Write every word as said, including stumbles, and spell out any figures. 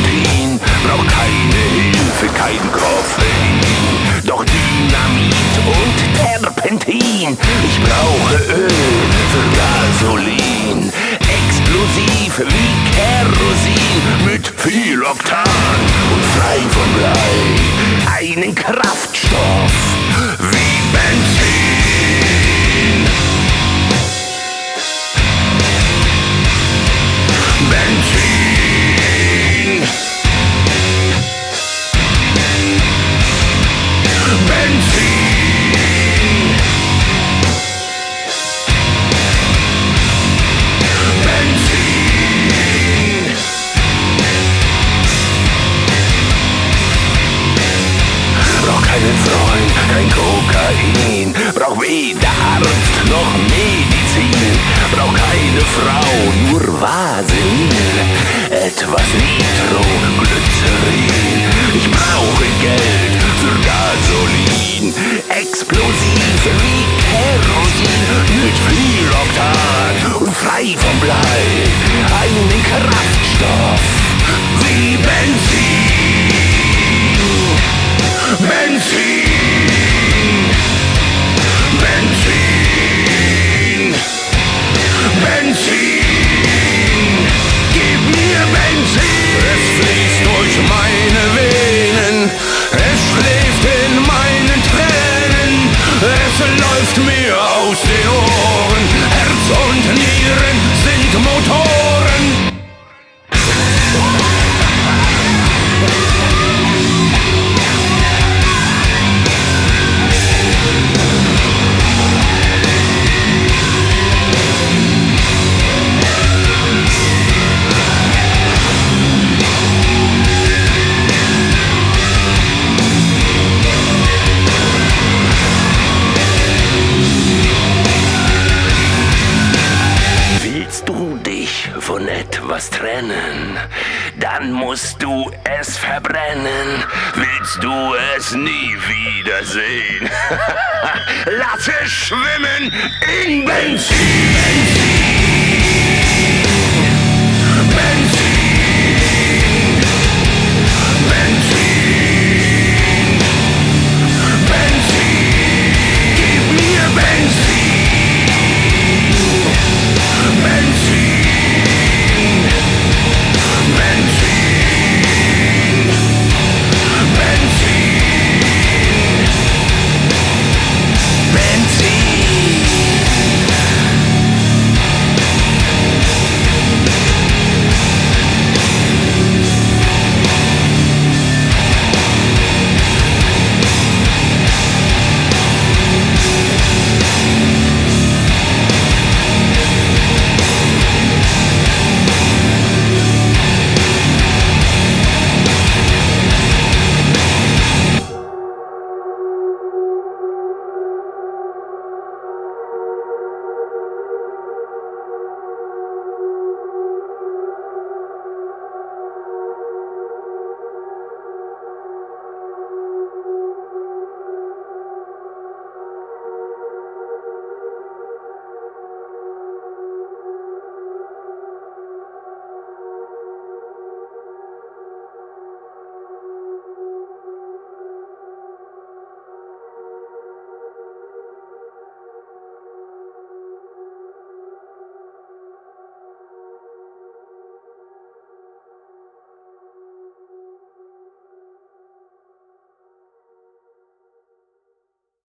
Nikotin, braucht keine Hilfe, kein Koffein, doch Dynamit und Terpentin. Ich brauche Öl für Gasolin, explosiv wie Kerosin, mit viel Oktan und frei von Blei, einen Kraftstoff wie Benzin. Benzin. Benzin. Benzin. Brauch keinen Freund, kein Kokain, brauch weder Arzt noch Medizin, brauch keine Frau, nur Vaseline, etwas Nitroglycerin. Ich brauche Geld für Gasolin, explosiv wie Kerosin, mit viel Oktan und frei von Blei, einen Kraftstoff wie Benzin. Benzin. Benzin. Benzin. Gib mir Benzin. Es fließt durch meine Venen, es schläft in meinen Tränen, es läuft mir aus den Ohren, Herz und Nieren sind Motoren. Willst du dich von etwas trennen, dann musst du es verbrennen. Willst du es nie wiedersehen, lass es schwimmen in Benzin.